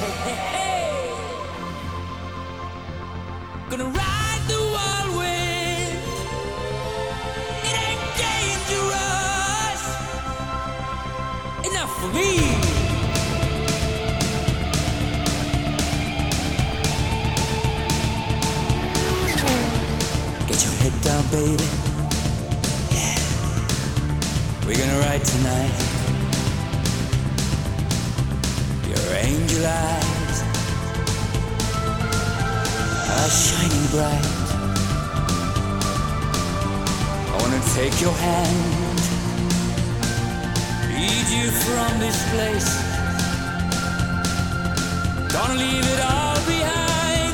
hey. Gonna ride the wild wind. It ain't dangerous enough for me. Get your head down, baby. Yeah. We're gonna ride tonight. Your angel eyes are shining bright. I wanna take your hand, lead you from this place. Gonna leave it all behind.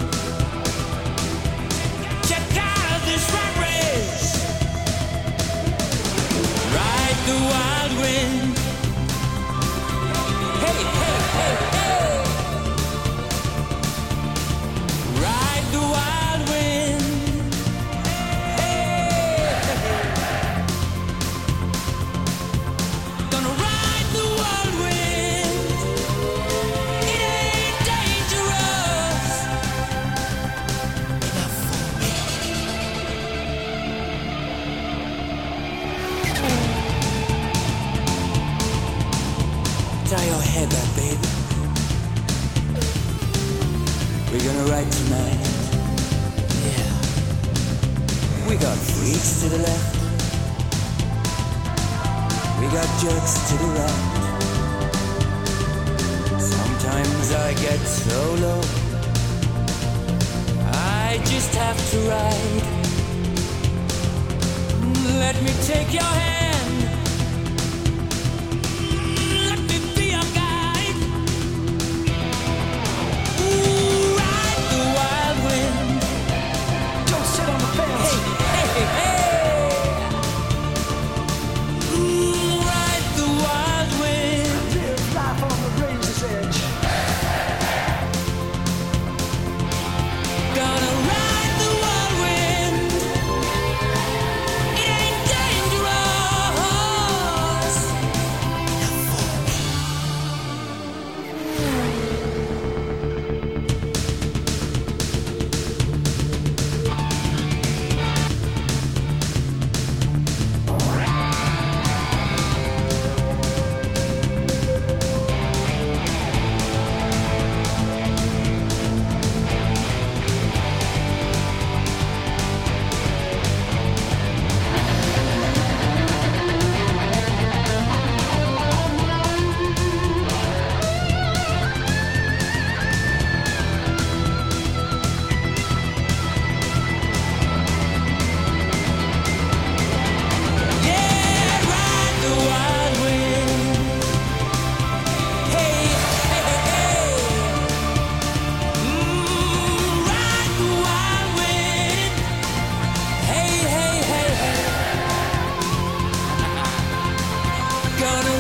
Check out this rat race. Ride the wild wind. Hey, hey, hey, hey. Ride the wild wind. Hey. Gonna ride the wild wind. It ain't dangerous enough for me. Tie your head up, baby. We're gonna ride tonight. Yeah. We got freaks to the left. We got jerks to the right. Sometimes I get so low, I just have to ride. Let me take your hand. Let me be your guide. Ooh, ride the wild wind. Don't sit on the fence. Hey, hey, hey. Ooh, ride the wild wind. Live life on the razor's edge. Gonna ride the wild wind. It ain't dangerous enough for me. Yeah, ride the wild wind. Hey, hey, hey. Ride the wild wind. Hey, hey, hey, hey. Gonna